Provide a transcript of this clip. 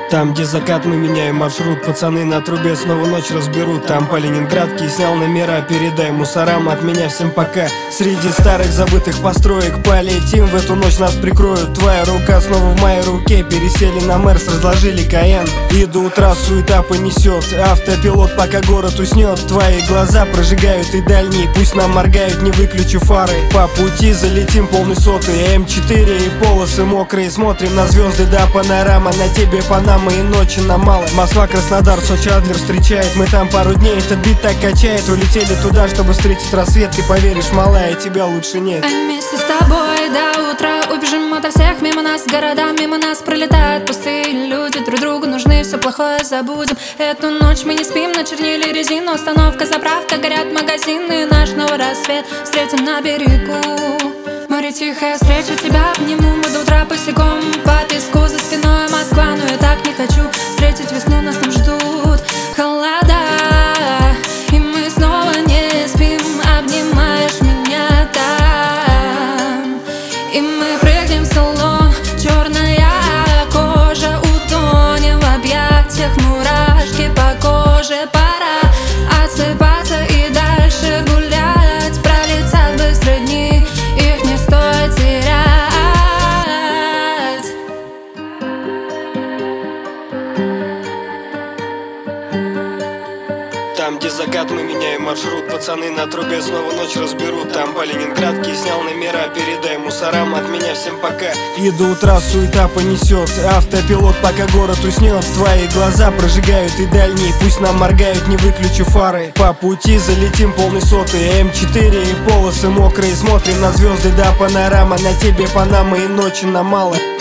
Там, где закат, мы меняем маршрут. Пацаны на трубе снова ночь разберут. Там по Ленинградке снял номера. Передай мусорам от меня всем пока. Среди старых забытых построек полетим, в эту ночь нас прикроют. Твоя рука снова в моей руке. Пересели на Мерс, разложили Каен. И до утра суета понесет автопилот, пока город уснет. Твои глаза прожигают и дальние, пусть нам моргают, не выключу фары. По пути залетим полный сотый, М4 и полосы мокрые. Смотрим на звезды, да, панорама. На тебе Панама и ночи нам мало. Москва, Краснодар, Сочи, Адлер встречает. Мы там пару дней, этот бит так качает. Улетели туда, чтобы встретить рассвет. Ты поверишь, малая, тебя лучше нет. Вместе с тобой до утра убежим ото всех. Мимо нас города, мимо нас пролетают пустые люди. Друг другу нужны, все плохое забудем. Эту ночь мы не спим, начернили резину. Остановка, заправка, горят магазины. Наш новый рассвет встретим на берегу. Море тихое, встречу тебя, обниму. Мы до утра босиком по песку, за спиной Москва. Но я так не хочу встретить весну, нас там ждут холода. И мы снова не спим, обнимаешь меня там. И мы прыгнем в салон, черная кожа, утонем в объятиях, мурашки по коже. Пора отсыпаться и дальше гулять. Пролетят быстро дни, их не стоит терять. Там, где закат, мы меняем маршрут. Пацаны на трубе снова ночь разберут. Там по Ленинградке снял номера. Передай мусорам от меня всем пока. И до утра суета понесет автопилот, пока город уснет. Твои глаза прожигают и дальние, пусть нам моргают, не выключу фары. По пути залетим полный сотый, М4 и полосы мокрые. Смотрим на звезды, да, панорама. На тебе Панама и ночи нам мало.